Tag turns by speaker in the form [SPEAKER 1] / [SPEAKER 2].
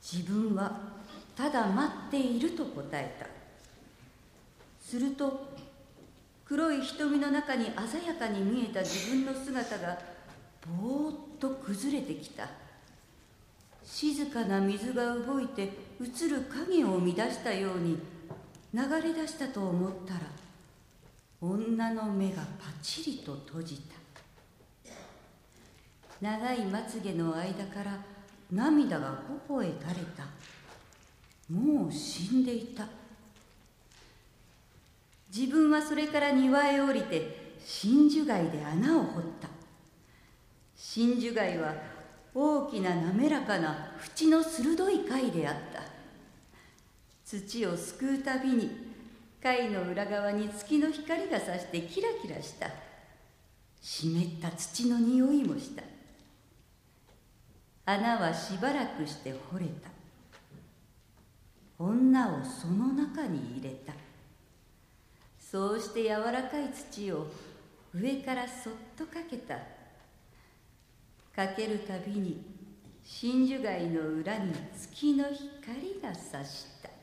[SPEAKER 1] 自分はただ待っていると答えた。すると黒い瞳の中に鮮やかに見えた自分の姿がぼーっと崩れてきた。静かな水が動いて映る影を乱したように流れ出したと思ったら、女の目がパチリと閉じた。長いまつげの間から涙が頬へ垂れた。もう死んでいた。自分はそれから庭へ降りて真珠貝で穴を掘った。真珠貝は大きな滑らかな縁の鋭い貝であった。土をすくうたびに貝の裏側に月の光がさしてキラキラした。湿った土の匂いもした。穴はしばらくして掘れた。女をその中に入れた。そうして柔らかい土を上からそっとかけた。かけるたびに真珠貝の裏に月の光がさした。